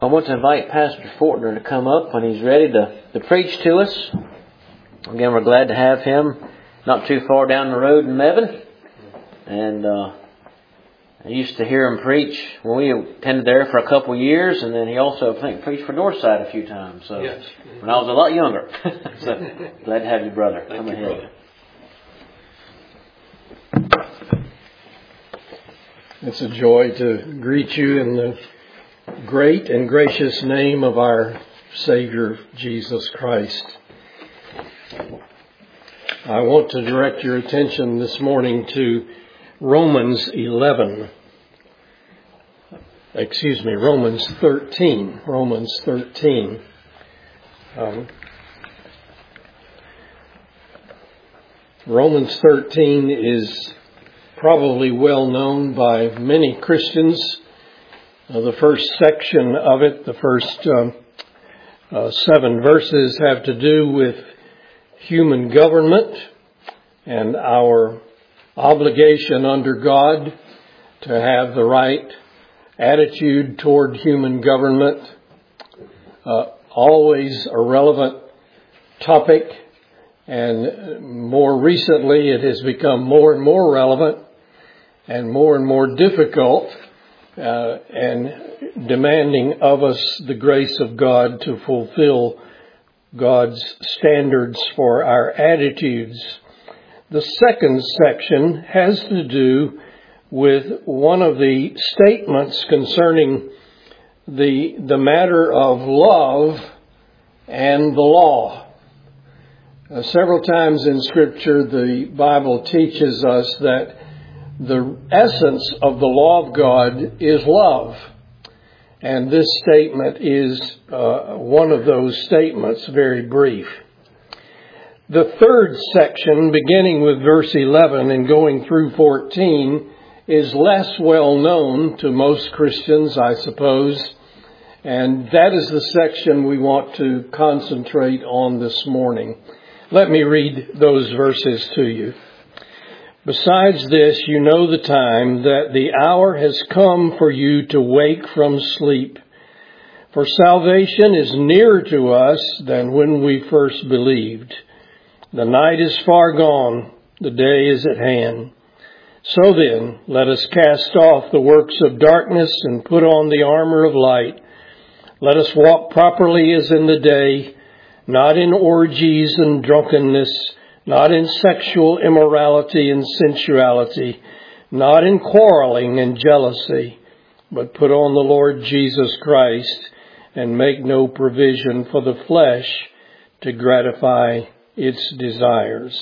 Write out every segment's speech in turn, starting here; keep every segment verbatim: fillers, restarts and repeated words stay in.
I want to invite Pastor Fortner to come up when he's ready to, to preach to us. Again, we're glad to have him not too far down the road in Mebane. And uh, I used to hear him preach when we attended there for a couple of years, and then he also, I think, preached for Northside a few times. So yes. When I was a lot younger. So glad to have you, brother. Thank come you, ahead. Brother. It's a joy to greet you in the great and gracious name of our Savior, Jesus Christ. I want to direct your attention this morning to Romans eleven. Excuse me, Romans thirteen. Romans thirteen. Um, Romans thirteen is probably well known by many Christians. Uh, the first section of it, the first um, uh, seven verses, have to do with human government and our obligation under God to have the right attitude toward human government. Uh, always a relevant topic, and more recently it has become more and more relevant and more and more difficult Uh, and demanding of us the grace of God to fulfill God's standards for our attitudes. The second section has to do with one of the statements concerning the, the matter of love and the law. Uh, several times in Scripture, the Bible teaches us that the essence of the law of God is love. And this statement is uh, one of those statements, very brief. The third section, beginning with verse eleven and going through fourteen, is less well known to most Christians, I suppose. And that is the section we want to concentrate on this morning. Let me read those verses to you. Besides this, you know the time, that the hour has come for you to wake from sleep. For salvation is nearer to us than when we first believed. The night is far gone, the day is at hand. So then, let us cast off the works of darkness and put on the armor of light. Let us walk properly as in the day, not in orgies and drunkenness, not in sexual immorality and sensuality, not in quarreling and jealousy, but put on the Lord Jesus Christ and make no provision for the flesh to gratify its desires.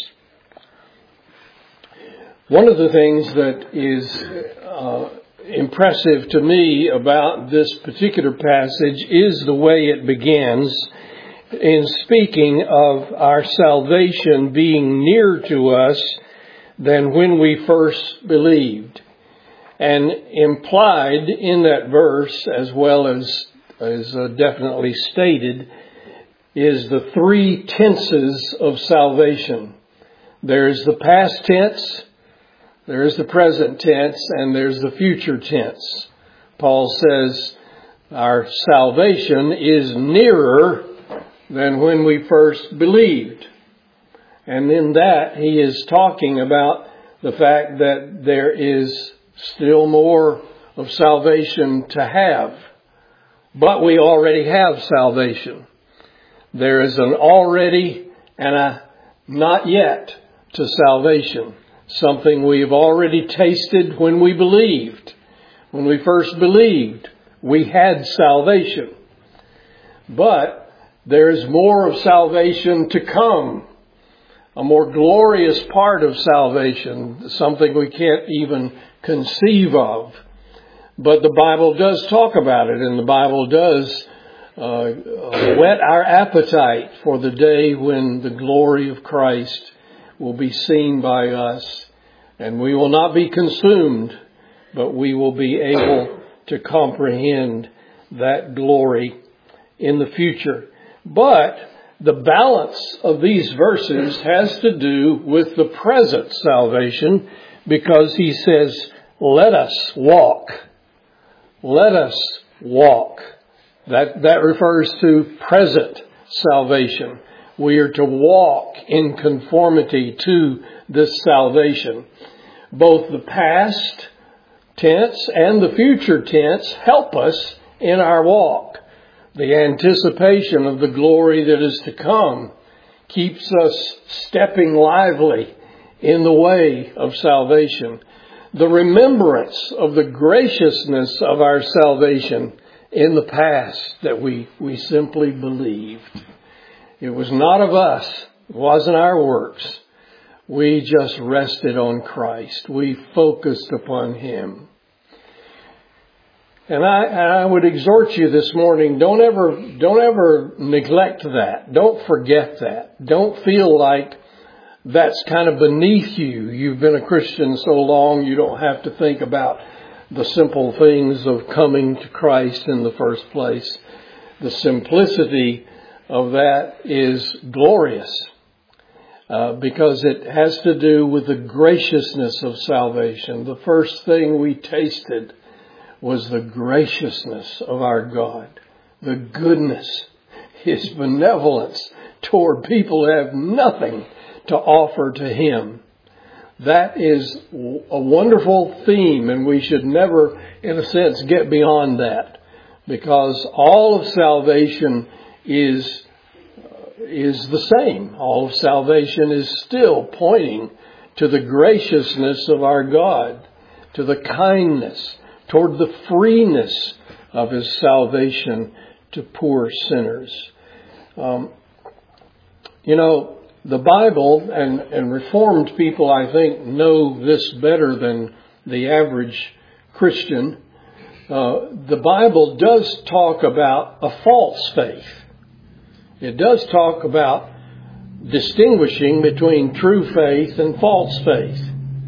One of the things that is uh, impressive to me about this particular passage is the way it begins, in speaking of our salvation being nearer to us than when we first believed. And implied in that verse, as well as, as uh, definitely stated, is the three tenses of salvation. There's the past tense, there's the present tense, and there's the future tense. Paul says our salvation is nearer than when we first believed. And in that, he is talking about the fact that there is still more of salvation to have. But we already have salvation. There is an already and a not yet to salvation. Something we've already tasted when we believed. When we first believed, we had salvation. But there is more of salvation to come, a more glorious part of salvation, something we can't even conceive of. But the Bible does talk about it, and the Bible does uh, whet our appetite for the day when the glory of Christ will be seen by us. And we will not be consumed, but we will be able to comprehend that glory in the future. But the balance of these verses has to do with the present salvation, because he says, let us walk. Let us walk. That, that refers to present salvation. We are to walk in conformity to this salvation. Both the past tense and the future tense help us in our walk. The anticipation of the glory that is to come keeps us stepping lively in the way of salvation. The remembrance of the graciousness of our salvation in the past that we, we simply believed. It was not of us. It wasn't our works. We just rested on Christ. We focused upon Him. And I, and I would exhort you this morning, don't ever, don't ever neglect that. Don't forget that. Don't feel like that's kind of beneath you. You've been a Christian so long, you don't have to think about the simple things of coming to Christ in the first place. The simplicity of that is glorious uh, because it has to do with the graciousness of salvation. The first thing we tasted was the graciousness of our God, the goodness, His benevolence toward people who have nothing to offer to Him. That is a wonderful theme, and we should never, in a sense, get beyond that, because all of salvation is is the same. All of salvation is still pointing to the graciousness of our God, to the kindness, toward the freeness of His salvation to poor sinners. Um, you know, the Bible, and, and Reformed people, I think, know this better than the average Christian. Uh, the Bible does talk about a false faith. It does talk about distinguishing between true faith and false faith.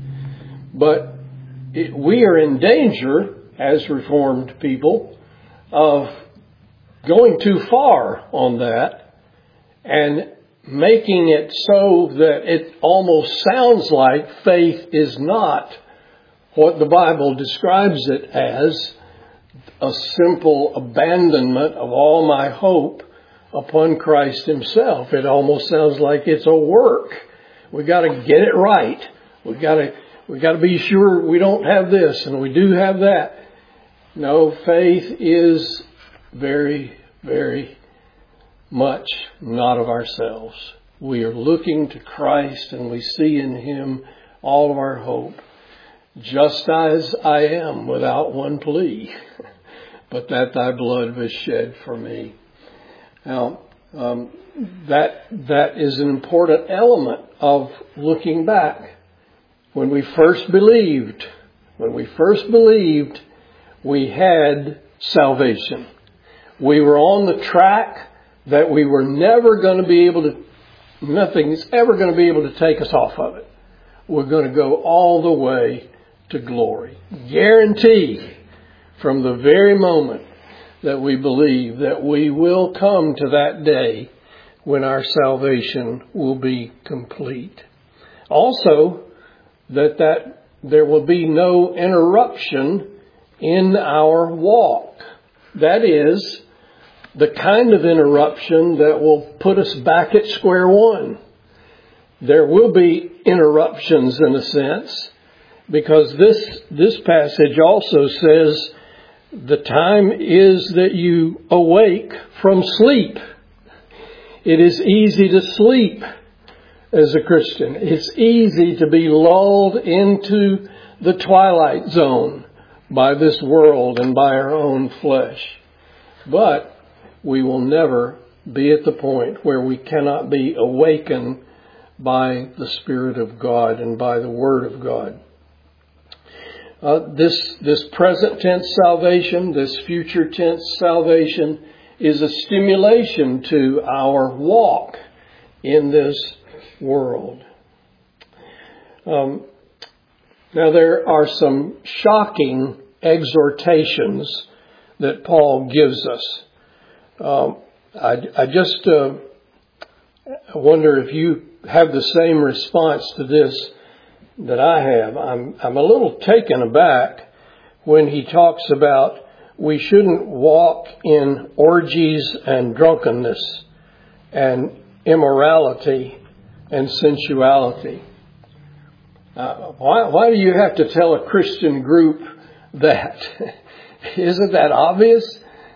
But it, we are in danger, as Reformed people, of going too far on that and making it so that it almost sounds like faith is not what the Bible describes it as, a simple abandonment of all my hope upon Christ Himself. It almost sounds like it's a work. We got to get it right. We got to we got to be sure we don't have this and we do have that. No, faith is very, very much not of ourselves. We are looking to Christ and we see in Him all of our hope. Just as I am, without one plea, but that Thy blood was shed for me. Now, um, that that is an important element of looking back. When we first believed, when we first believed, we had salvation. We were on the track that we were never going to be able to, nothing's ever going to be able to take us off of it. We're going to go all the way to glory. Guarantee from the very moment that we believe that we will come to that day when our salvation will be complete. Also, that, that there will be no interruption in our walk. That is, the kind of interruption that will put us back at square one. There will be interruptions in a sense, because this, this passage also says the time is that you awake from sleep. It is easy to sleep as a Christian. It's easy to be lulled into the twilight zone by this world and by our own flesh. But we will never be at the point where we cannot be awakened by the Spirit of God and by the Word of God. Uh, this, this present tense salvation, this future tense salvation is a stimulation to our walk in this world. Um, now there are some shocking exhortations that Paul gives us. Um, I, I just uh, wonder if you have the same response to this that I have. I'm, I'm a little taken aback when he talks about we shouldn't walk in orgies and drunkenness and immorality and sensuality. Uh, why, why do you have to tell a Christian group that? Isn't that obvious?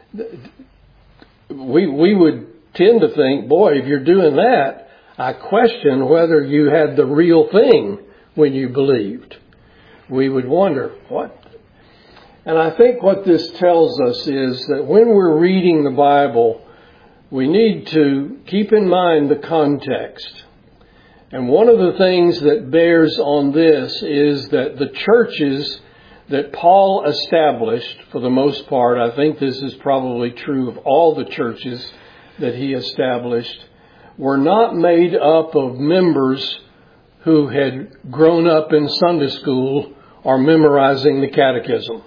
We, we would tend to think, boy, if you're doing that, I question whether you had the real thing when you believed. We would wonder, what? And I think what this tells us is that when we're reading the Bible, we need to keep in mind the context. And one of the things that bears on this is that the churches that Paul established, for the most part, I think this is probably true of all the churches that he established, were not made up of members who had grown up in Sunday school or memorizing the catechism.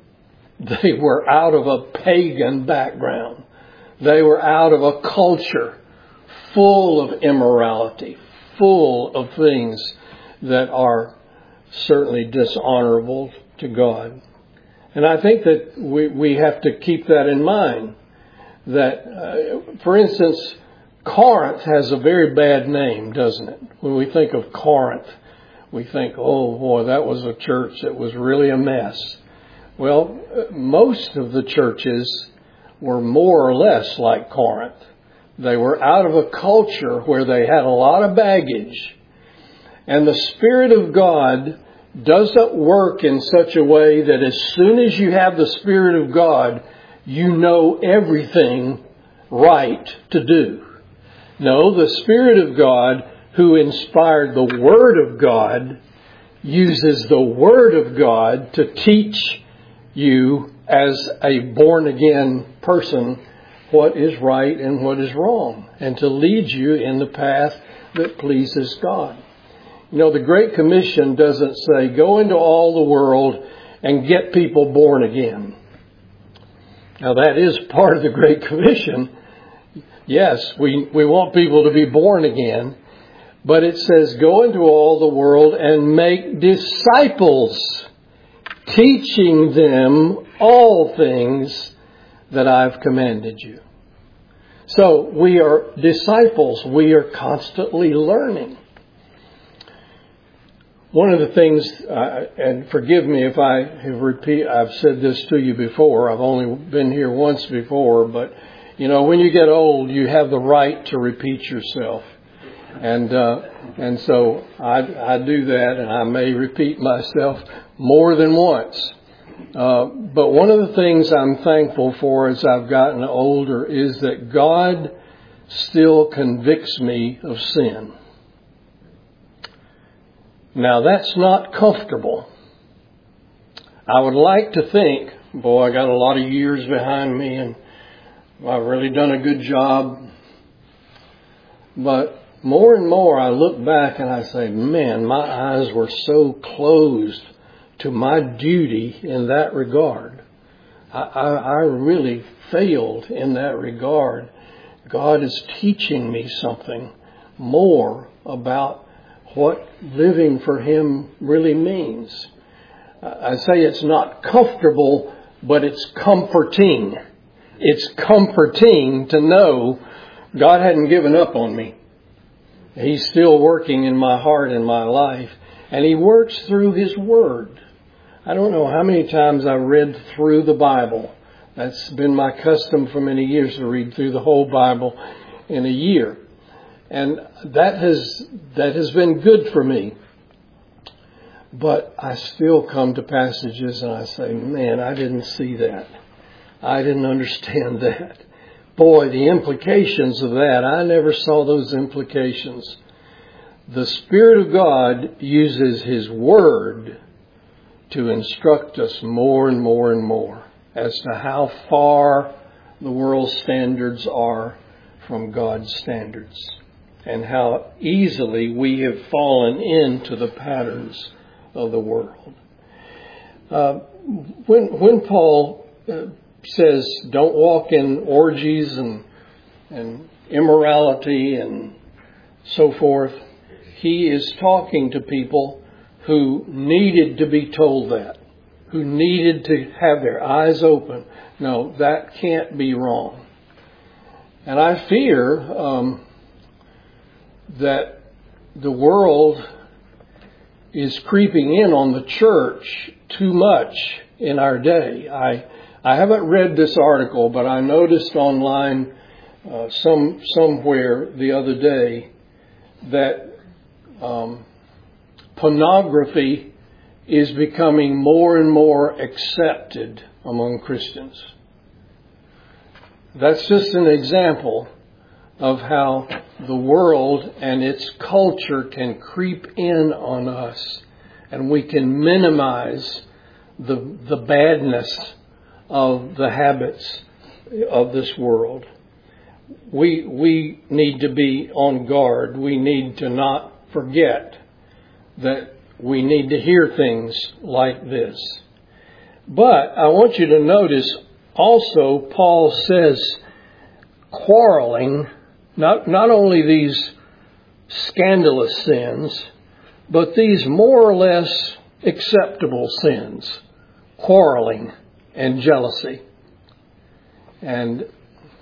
They were out of a pagan background. They were out of a culture full of immorality, full of things that are certainly dishonorable to God. And I think that we, we have to keep that in mind. That, uh, for instance, Corinth has a very bad name, doesn't it? When we think of Corinth, we think, oh boy, that was a church that was really a mess. Well, most of the churches were more or less like Corinth. They were out of a culture where they had a lot of baggage. And the Spirit of God doesn't work in such a way that as soon as you have the Spirit of God, you know everything right to do. No, the Spirit of God, who inspired the Word of God, uses the Word of God to teach you as a born-again person what is right and what is wrong, and to lead you in the path that pleases God. You know, the Great Commission doesn't say, go into all the world and get people born again. Now, that is part of the Great Commission. Yes, we, we want people to be born again. But it says, go into all the world and make disciples, teaching them all things that I've commanded you. So we are disciples. We are constantly learning. One of the things, uh, and forgive me if I have repeat, I've said this to you before. I've only been here once before, but you know, when you get old, you have the right to repeat yourself. And uh, and so I, I do that, and I may repeat myself more than once. Uh, but one of the things I'm thankful for as I've gotten older is that God still convicts me of sin. Now, that's not comfortable. I would like to think, boy, I got a lot of years behind me, and I've really done a good job. But more and more I look back and I say, man, my eyes were so closed to my duty in that regard. I, I, I really failed in that regard. God is teaching me something more about what living for Him really means. I say it's not comfortable, but it's comforting. It's comforting to know God hadn't given up on me. He's still working in my heart and my life. And He works through His Word. I don't know how many times I've read through the Bible. That's been my custom for many years, to read through the whole Bible in a year. And that has that has been good for me. But I still come to passages and I say, man, I didn't see that. I didn't understand that. Boy, the implications of that, I never saw those implications. The Spirit of God uses His Word to instruct us more and more and more as to how far the world's standards are from God's standards, and how easily we have fallen into the patterns of the world. Uh, when when Paul uh, says, don't walk in orgies and and immorality and so forth, he is talking to people who needed to be told that, who needed to have their eyes open. No, that can't be wrong. And I fear um, that the world is creeping in on the church too much in our day. I I haven't read this article, but I noticed online uh, some somewhere the other day that um, pornography is becoming more and more accepted among Christians. That's just an example of how the world and its culture can creep in on us, and we can minimize the the badness of the habits of this world. We we need to be on guard. We need to not forget that we need to hear things like this. But I want you to notice also Paul says quarreling, not not only these scandalous sins, but these more or less acceptable sins, quarreling and jealousy. And it,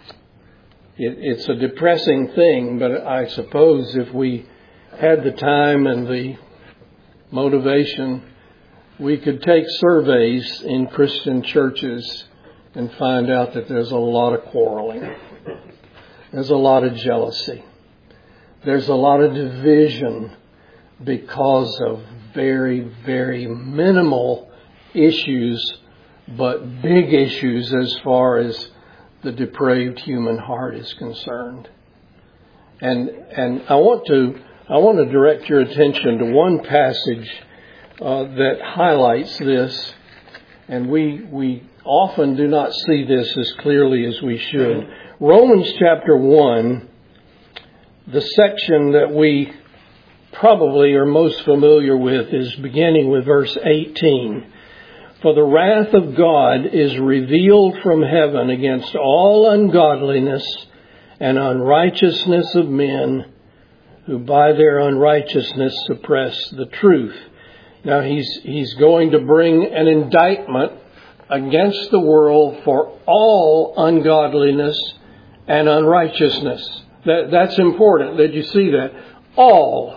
it's a depressing thing, but I suppose if we had the time and the motivation, we could take surveys in Christian churches and find out that there's a lot of quarreling. There's a lot of jealousy. There's a lot of division because of very, very minimal issues, but big issues as far as the depraved human heart is concerned. And and I want to I want to direct your attention to one passage uh, that highlights this, and we we often do not see this as clearly as we should. Romans chapter one, the section that we probably are most familiar with is beginning with verse eighteen. For the wrath of God is revealed from heaven against all ungodliness and unrighteousness of men who by their unrighteousness suppress the truth. Now he's he's going to bring an indictment against the world for all ungodliness and unrighteousness. That, that's important that you see that. All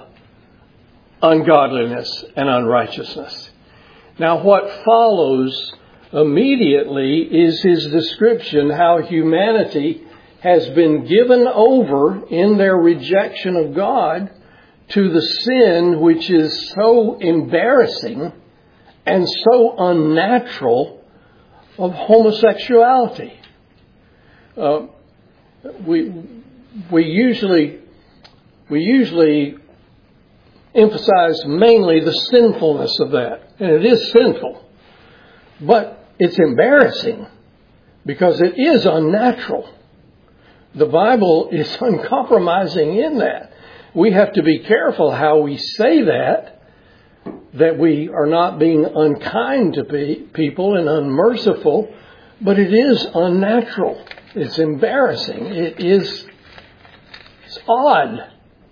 ungodliness and unrighteousness. Now what follows immediately is his description how humanity has been given over in their rejection of God to the sin which is so embarrassing and so unnatural of homosexuality. Uh, we we usually we usually emphasize mainly the sinfulness of that, and it is sinful, but it's embarrassing because it is unnatural. The Bible is uncompromising in that. We have to be careful how we say that, that we are not being unkind to pe- people and unmerciful, but it is unnatural. It's embarrassing. It is it's odd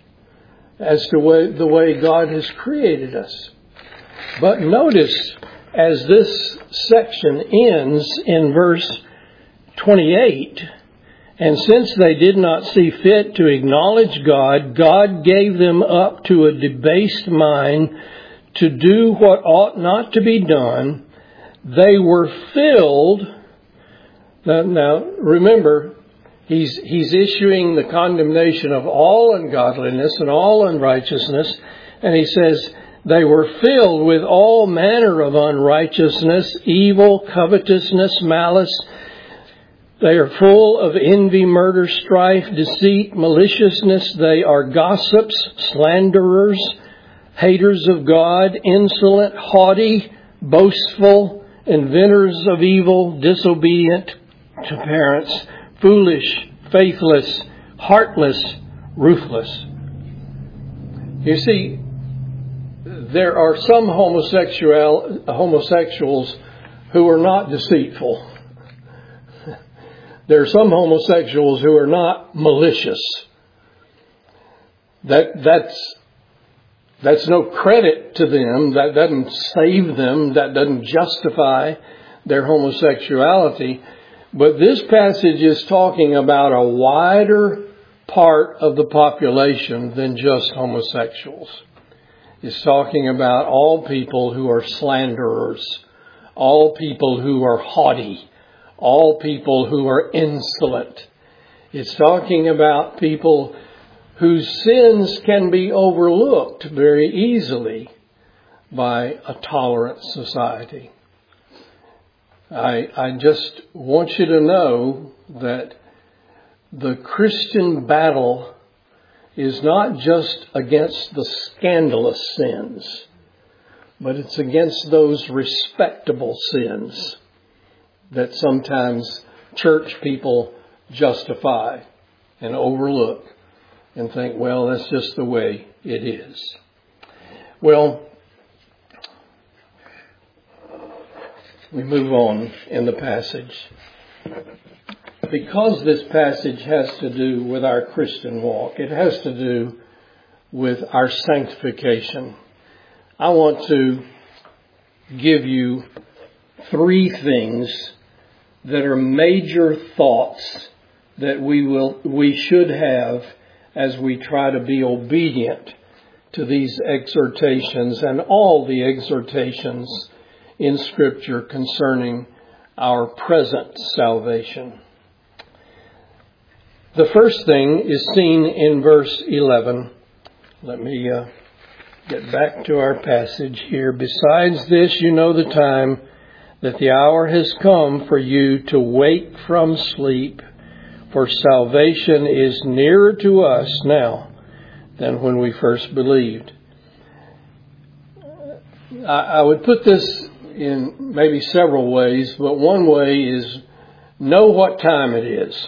as to way, the way God has created us. But notice, as this section ends in verse twenty-eight, and since they did not see fit to acknowledge God, God gave them up to a debased mind to do what ought not to be done. They were filled. Now, now remember, he's, he's issuing the condemnation of all ungodliness and all unrighteousness. And he says, they were filled with all manner of unrighteousness, evil, covetousness, malice. They are full of envy, murder, strife, deceit, maliciousness. They are gossips, slanderers, haters of God, insolent, haughty, boastful, inventors of evil, disobedient to parents, foolish, faithless, heartless, ruthless. You see, there are some homosexual homosexuals who are not deceitful. There are some homosexuals who are not malicious. That that's That's no credit to them. That doesn't save them. That doesn't justify their homosexuality. But this passage is talking about a wider part of the population than just homosexuals. It's talking about all people who are slanderers, all people who are haughty, all people who are insolent. It's talking about people whose sins can be overlooked very easily by a tolerant society. I, I just want you to know that the Christian battle is not just against the scandalous sins, but it's against those respectable sins that sometimes church people justify and overlook and think, well, that's just the way it is. Well, we move on in the passage. Because this passage has to do with our Christian walk, it has to do with our sanctification. I want to give you three things that are major thoughts that we will, we should have as we try to be obedient to these exhortations and all the exhortations in Scripture concerning our present salvation. The first thing is seen in verse eleven. Let me uh, get back to our passage here. Besides this, you know the time that the hour has come for you to wake from sleep, for salvation is nearer to us now than when we first believed. I, I would put this in maybe several ways, but one way is know what time it is.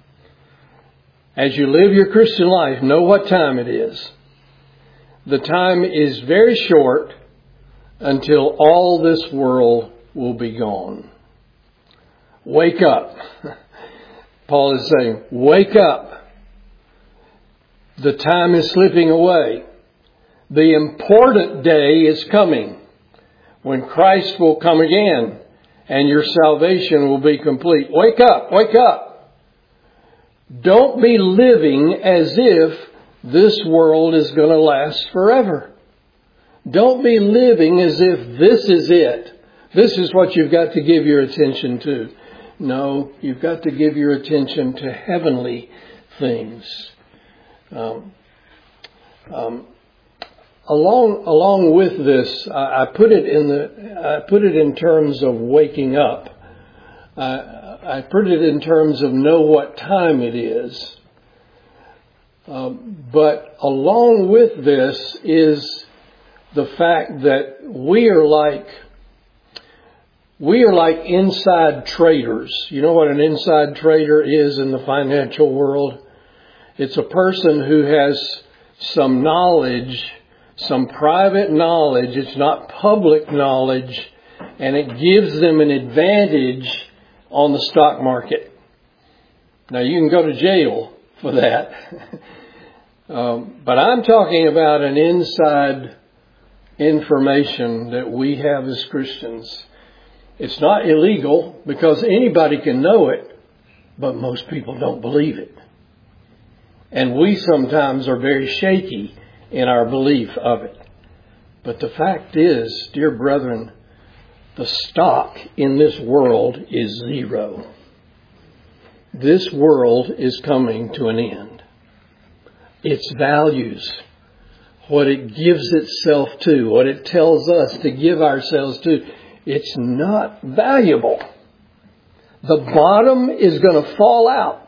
As you live your Christian life, know what time it is. The time is very short until all this world will be gone. Wake up. Paul is saying, wake up. The time is slipping away. The important day is coming when Christ will come again and your salvation will be complete. Wake up, wake up. Don't be living as if this world is going to last forever. Don't be living as if this is it. This is what you've got to give your attention to. No, you've got to give your attention to heavenly things. Um, um, along along with this, I, I put it in the I put it in terms of waking up. Uh, I put it in terms of know what time it is. Um, but along with this is the fact that we are like we are like inside traders. You know what an inside trader is in the financial world? It's a person who has some knowledge, some private knowledge. It's not public knowledge, and it gives them an advantage on the stock market. Now, you can go to jail for that. um, but I'm talking about an inside information that we have as Christians. It's not illegal because anybody can know it, but most people don't believe it. And we sometimes are very shaky in our belief of it. But the fact is, dear brethren, the stock in this world is zero. This world is coming to an end. Its values, what it gives itself to, what it tells us to give ourselves to, it's not valuable. The bottom is going to fall out.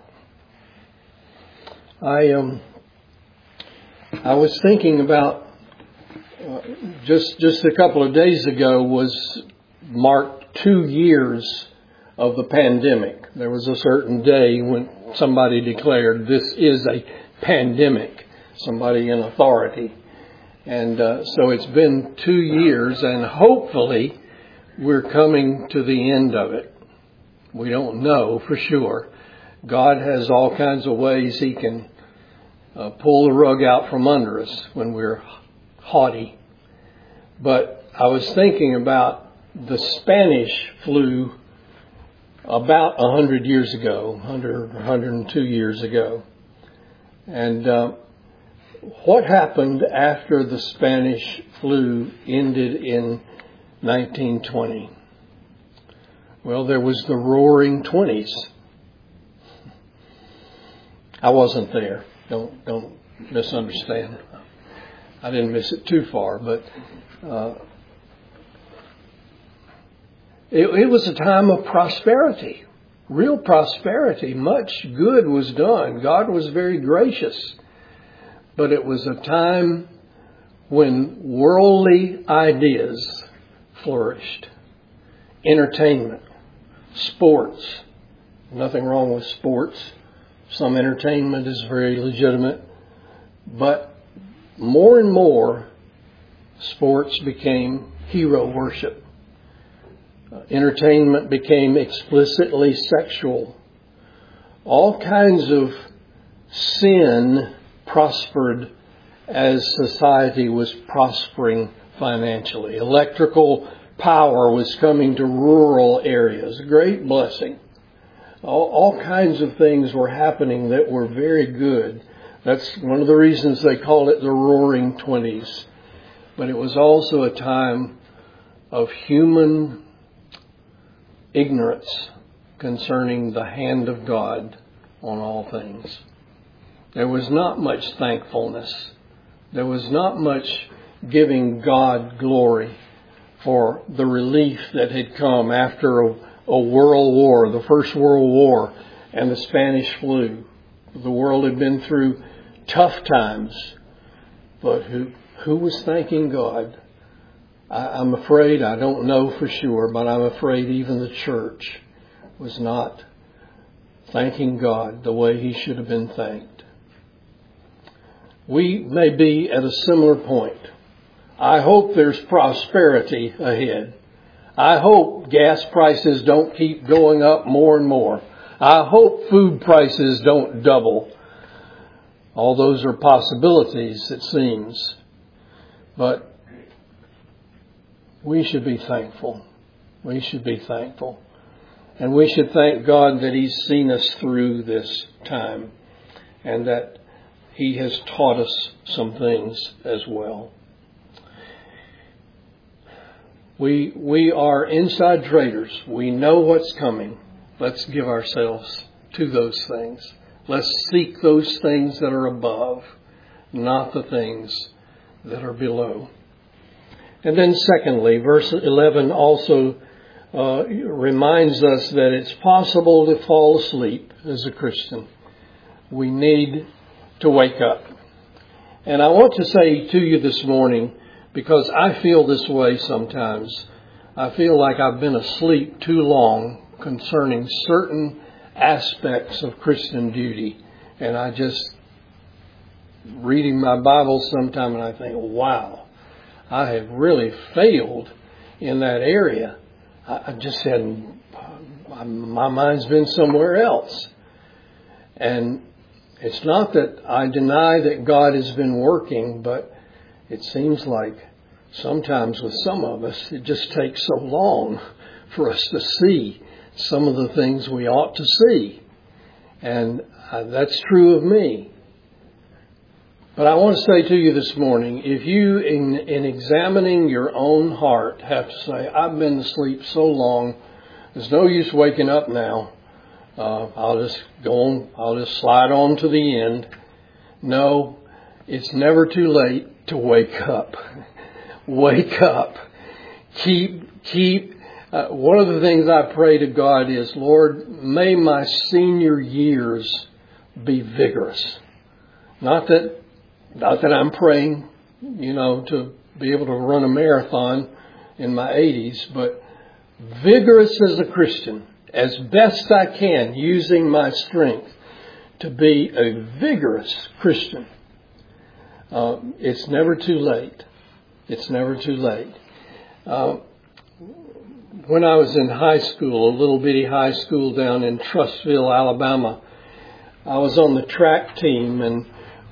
I um, I was thinking about uh, just just a couple of days ago was marked two years of the pandemic. There was a certain day when somebody declared this is a pandemic, somebody in authority. And uh, so it's been two years and hopefully we're coming to the end of it. We don't know for sure. God has all kinds of ways He can uh, pull the rug out from under us when we're haughty. But I was thinking about the Spanish flu about a hundred years ago, one hundred, one hundred two years ago. And uh, what happened after the Spanish flu ended in nineteen twenty? Well, there was the Roaring Twenties. I wasn't there. Don't don't misunderstand. I didn't miss it too far, but uh, it, it was a time of prosperity, real prosperity. Much good was done. God was very gracious. But it was a time when worldly ideas flourished. Entertainment, sports. Nothing wrong with sports. Some entertainment is very legitimate. But more and more, sports became hero worship. Uh, entertainment became explicitly sexual. All kinds of sin prospered as society was prospering financially. Electrical power was coming to rural areas. A great blessing. All, all kinds of things were happening that were very good. That's one of the reasons they call it the Roaring Twenties. But it was also a time of human ignorance concerning the hand of God on all things. There was not much thankfulness. There was not much giving God glory for the relief that had come after a, a world war, the First World War and the Spanish flu. The world had been through tough times, but who who was thanking God? I, I'm afraid, I don't know for sure, but I'm afraid even the church was not thanking God the way He should have been thanked. We may be at a similar point. I hope there's prosperity ahead. I hope gas prices don't keep going up more and more. I hope food prices don't double. All those are possibilities, it seems. But we should be thankful. We should be thankful. And we should thank God that He's seen us through this time and that He has taught us some things as well. We we are inside traders. We know what's coming. Let's give ourselves to those things. Let's seek those things that are above, not the things that are below. And then secondly, verse eleven also uh, reminds us that it's possible to fall asleep as a Christian. We need to wake up. And I want to say to you this morning, because I feel this way sometimes, I feel like I've been asleep too long concerning certain aspects of Christian duty. And I just, reading my Bible sometime, and I think, wow, I have really failed in that area. I just hadn't, my mind's been somewhere else. And it's not that I deny that God has been working, but it seems like sometimes with some of us, it just takes so long for us to see some of the things we ought to see. And uh, that's true of me. But I want to say to you this morning, if you, in, in examining your own heart, have to say, I've been asleep so long, there's no use waking up now. Uh, I'll just go on, I'll just slide on to the end. No, it's never too late to wake up. Wake up. Keep, keep. Uh, one of the things I pray to God is, Lord, may my senior years be vigorous. Not that, not that I'm praying, you know, to be able to run a marathon in my eighties, but vigorous as a Christian, as best I can, using my strength to be a vigorous Christian. Uh, it's never too late. It's never too late. Uh, when I was in high school, a little bitty high school down in Trussville, Alabama, I was on the track team, and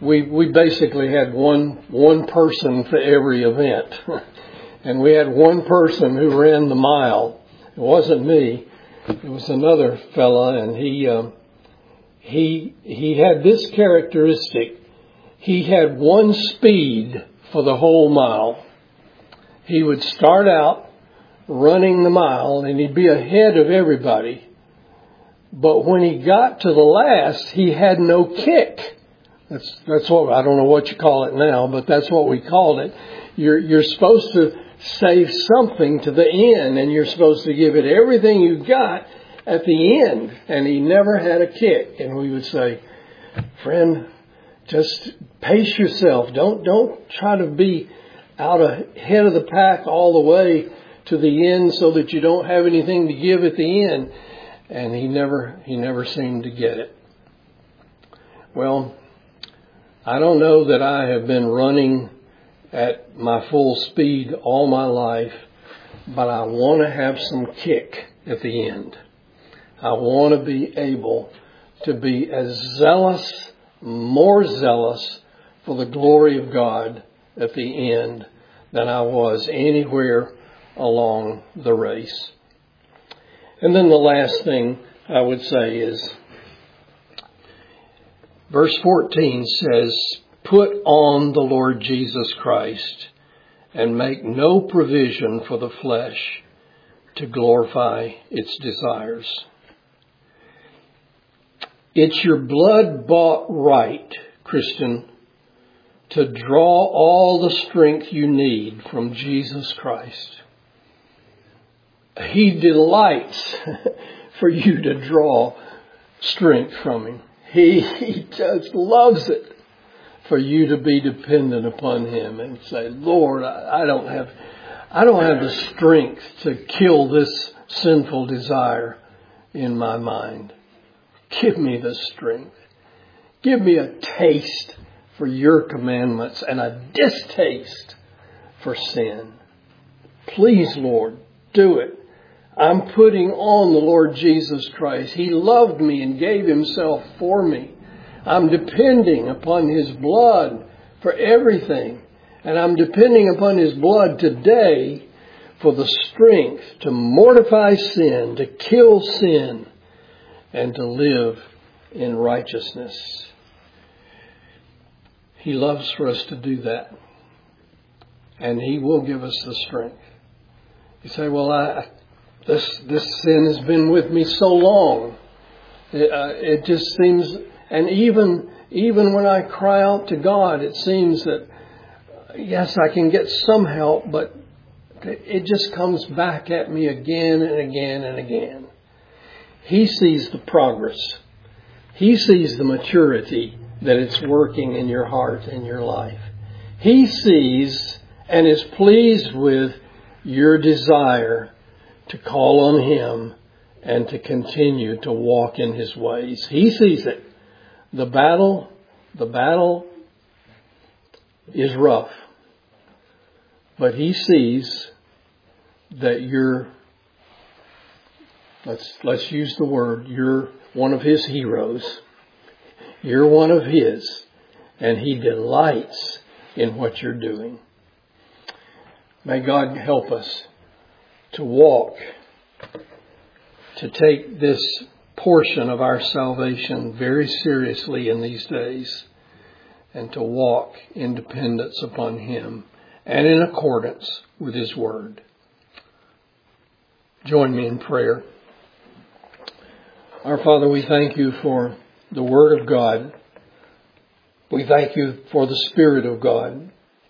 we we basically had one one person for every event. And we had one person who ran the mile. It wasn't me. It was another fella, and he um, he he had this characteristic. He had one speed for the whole mile. He would start out running the mile, and he'd be ahead of everybody. But when he got to the last, he had no kick. That's that's what I don't know what you call it now, but that's what we called it. You're you're supposed to save something to the end, and you're supposed to give it everything you got at the end. And he never had a kick. And we would say, friend, just pace yourself. Don't don't try to be out ahead of the pack all the way to the end so that you don't have anything to give at the end. And he never he never seemed to get it. Well, I don't know that I have been running at my full speed all my life, but I want to have some kick at the end. I want to be able to be as zealous, more zealous for the glory of God at the end than I was anywhere along the race. And then the last thing I would say is, verse fourteen says, put on the Lord Jesus Christ and make no provision for the flesh to glorify its desires. It's your blood-bought right, Christian, to draw all the strength you need from Jesus Christ. He delights for you to draw strength from Him. He, he just loves it for you to be dependent upon Him and say, Lord, I, I don't have, I don't have the strength to kill this sinful desire in my mind. Give me the strength. Give me a taste for your commandments and a distaste for sin. Please, Lord, do it. I'm putting on the Lord Jesus Christ. He loved me and gave Himself for me. I'm depending upon His blood for everything. And I'm depending upon His blood today for the strength to mortify sin, to kill sin, and to live in righteousness. He loves for us to do that. And He will give us the strength. You say, well, I... This this sin has been with me so long. It, uh, it just seems, and even even when I cry out to God, it seems that, yes, I can get some help, but it just comes back at me again and again and again. He sees the progress. He sees the maturity that it's working in your heart and your life. He sees and is pleased with your desire to call on Him and to continue to walk in His ways. He sees it. The battle, the battle is rough. But He sees that you're, let's, let's use the word, you're one of His heroes. You're one of His. And He delights in what you're doing. May God help us to walk, to take this portion of our salvation very seriously in these days, and to walk in dependence upon Him and in accordance with His Word. Join me in prayer. Our Father, we thank You for the Word of God. We thank You for the Spirit of God.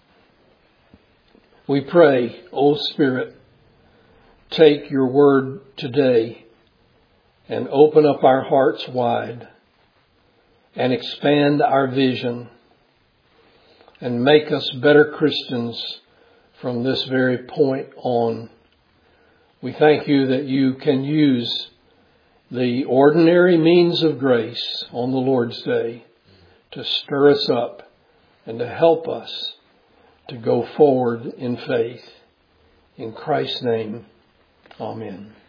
We pray, O Spirit, take Your Word today and open up our hearts wide and expand our vision and make us better Christians from this very point on. We thank You that You can use the ordinary means of grace on the Lord's Day to stir us up and to help us to go forward in faith. In Christ's name, amen.